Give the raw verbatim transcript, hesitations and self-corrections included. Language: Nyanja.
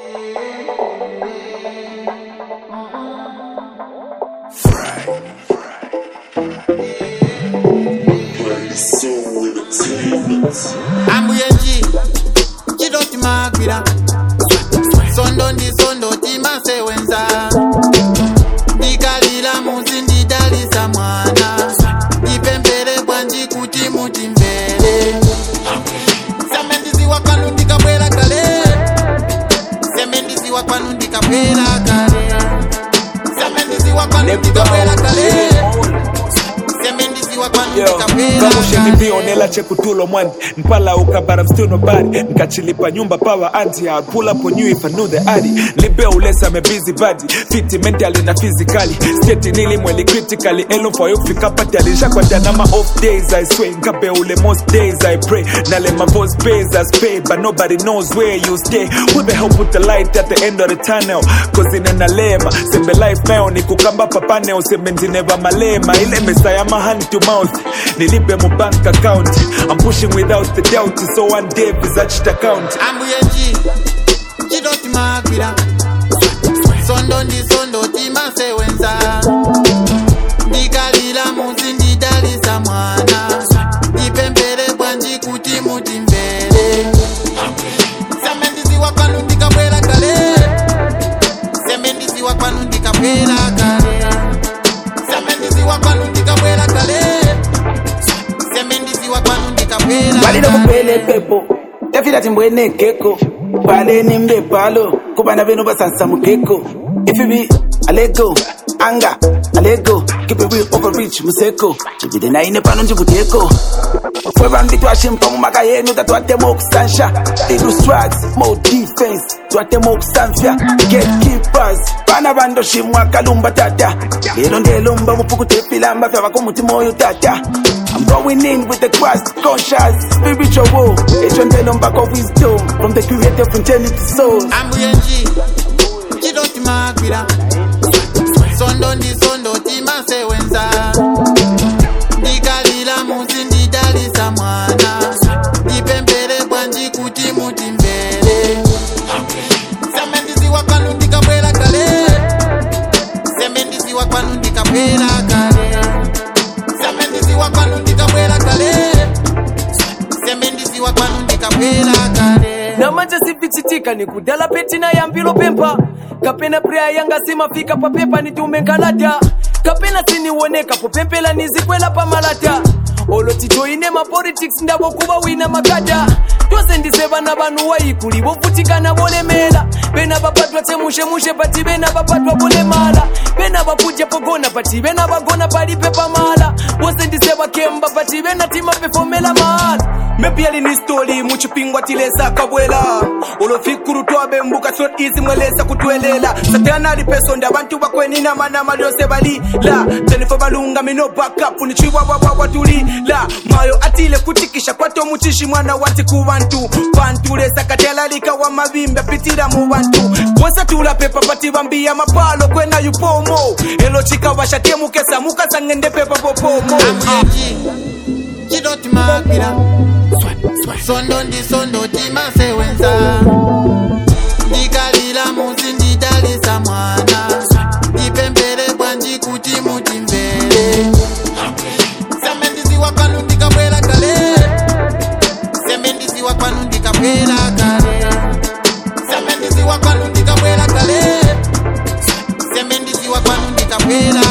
Ambuyenji, chidoti magwira. Sondo ndi sondo timase wenza. Ndikalila muzi ndidalisa mwana. Ndipembere bwanji kuti mutimbere. Semendizi wakwanu ndikabwera kale. Semendizi wakwanu ndikabwera kale. Semendizi wakwanu ndikabwera kale. Kamusheni bionela chekutulo mwandi Mpala ukabara mstuno bari Nkachilipa nyumba power anti I'll pull up on you if I knew the addy Libe ulesa me busy body Fiti mentally na physically Sketi nili mweli critically Elo for you fika pati alisha kwa tanama off days I swear Nkabe ule most days I pray Nale my voice pays as pay But nobody knows where you stay Who the hell put the light at the end of the tunnel Cause in an alema Sembe life meo ni kukamba papane Useme nzineva malema Ile mesaya hand to mouth Nilipe mu bank account I'm pushing without the doubt So one day visaged account Ambuyenji chidoti magwira. Sondo ndi sondo timase wenza. Ndikalila muzi ndidalisa mwana. Ndipembere bwanji kuti mutimbere. Semendizi wakwanu ndikabwera kale. Semendizi wakwanu ndikabwera kale. Semendizi wakwanu ndikabwera kale. Semendizi wakwanu ndikabwera. Walida kupele pepo Tafira timbwene keko Pale nimbe palo Kubana benu basasa mukeko If you be alego Anga alego Keep it real overreach museko Chibide na ine pano njibuteko Fweba mbi tuashimpa mumaka yenu Tatuate mokustansha They do strikes, more defense Tuate mokustansya Gatekeepers Pana bando shimwa kalumba tata Lelo ndelumba mupuku tepilamba Fya wako muti moyo tata I'm going in with the Christ conscious spiritual war. H one tell back of wisdom from the creator from eternity to souls. Ambuyenji chidoti magwira. Sondo ndi sondo timase wenza. Ndikalila muzi ndidalisa mwana. Ndipembere bwanji kuti mutimbere. Semendizi wakwanu ndikabwera kale. Semendizi wakwanu ndikabwera kale. Semendizi wakwanu ndikabwera kale. Semendizi wakwanu ndikabwera kale. Namanja sivichitika ni kudala petina ya mbilo pempa. Kapena prea yanga sima fika pa pepa ni tume nkalata. Kapena sini woneka po pempela nizikwela pa malata. Olo titoine ma politics ndabo kuba wina makata. Twase ndiseba na banu waikuli bofutika na bolemela. Bena bapatwa temushe mushe pati bena bapatwa bolemala. Bena bapuja pogona pati bena bagona pali pepa mala. Wose ndiseba kemba pati bena tima pefomela mala. Mepi ali ni story muchipingwa tilesa kabwela. Olo fikuru tuwabe mbuka sot easy mwelesa kutuelela. Satana li peso ndi abantu bakweni na mana maliose bali. La, Jennifer balunga mino backup unichiwa wawa watuli. La, mayo atile kutikisha kwa to muchishi mwana wati kuwantu. Pantule sakatela lika wa mavimbe pitira muwantu. Wasa tula pepa pati bambia mapalo kwena yupomo. Elo chika washatie mukesa muka sangende pepa popomo. Ambuyenji chidoti magwira. Sondo ndi sondo timase wenza. Ndikalila muzi ndidalisa mwana. Ndipembere bwanji kuti mutimbere. Semendizi wakwanu ndikabwera kale. Semendizi wakwanu ndikabwera kale. Semendizi wakwanu ndikabwera kale. Semendizi wakwanu ndikabwera